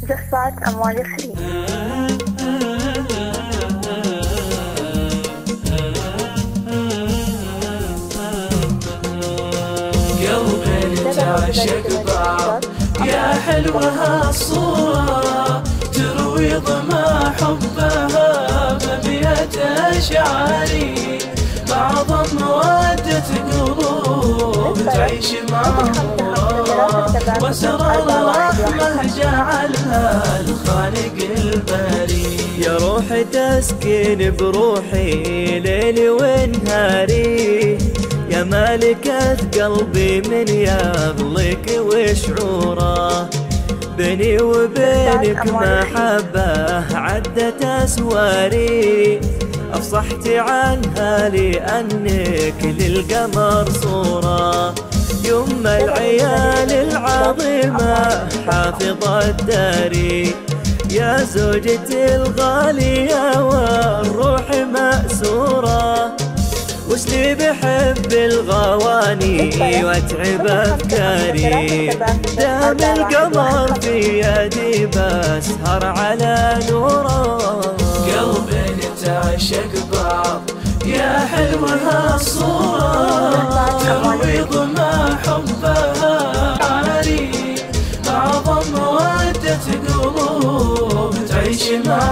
جفات أموال فري. قلبين تعشق بعض يا حلوة هالصورة، تروي ظما حبها بمئة أشعاري، بعض مودة قلوب تعيش معمورة، وسرار الرحمة جعلها الخالق الباري. يا روحي تسكن بروحي ليلي ونهاري، يا مالكة قلبي من يغلق وشعوره، بيني وبينك محبة عدت أسواري، أفصحت عنها لأنك للقمر صورة، يما العيال العظيمة حافظة داري، يا زوجتي الغالية والروح مأسورة، وش لي بحب الغواني واتعب افكاري، دام القمر في يدي بسهر على نوره. قلبين تعشق بعض يا حلوة هالصورة، تروي ظما حبها عاري، بعض مودة قلوب تعيش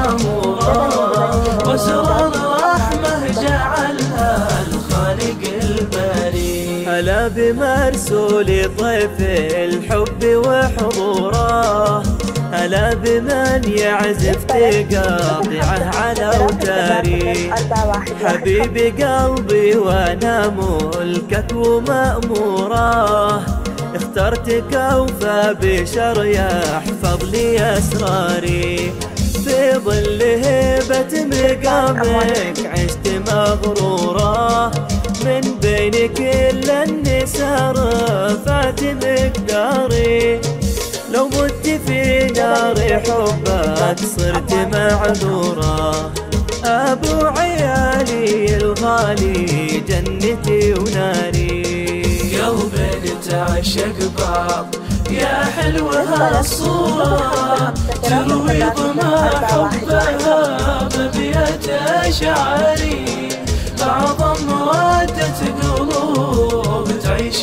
معمورة، وسرار الرحمة جعلها الخالق الباري. هلا بمرسول ضيف الحب وحضوره، هلا بمن يعزف تقاطعه على اوتاري، حبيبي قلبي وانا ملكك ومأموره، اخترتك اوفى بشر يحفظ لي اسراري، في ظل هيبة مقامك عشت مغرورة، من بين كل النساء رفعت مقداري، لو مت في نار حبك صرت معذورة، أبو عيالي الغالي جنتي وناري. قلبين تعشق بعض يا حلوة هالصورة، تروي ظما حبها بمئة أشعاري، بعض مودة قلوب تعيش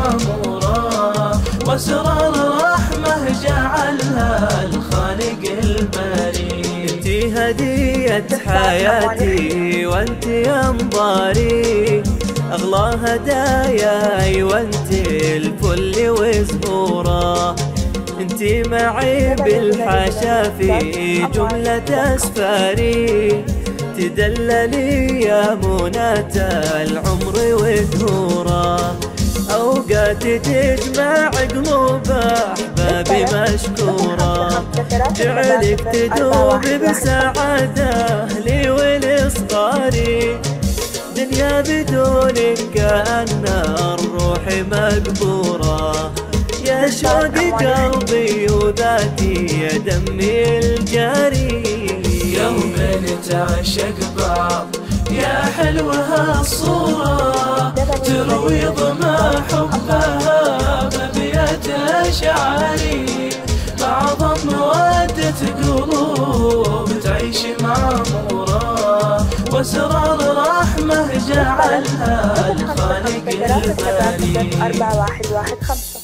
معمورة، وسرار الرحمة جعلها الخالق الباري. انتي هدية حياتي وانتي انظاري، اغلى هداياي وانتي الفل وزهورة، انتي معي بالحاشا في جملة اسفاري، تدللي يا مناة العمر ودهوره، اوقات تجمع قلوب احبابي مشكوره، جعلك تدوب بسعاده لي ولصغاري، دنيا بدونك كأن الروح مقبوره، يا شوق قلبي وذاتي يا دمي الجاري. قلبين تعشق بعض يا حلوة هالصورة، تروي ظما حبها بمئة أشعاري، بعض مودة قلوب تعيش معمورة، وسرار الرحمة جعلها الخالق الباري. 4115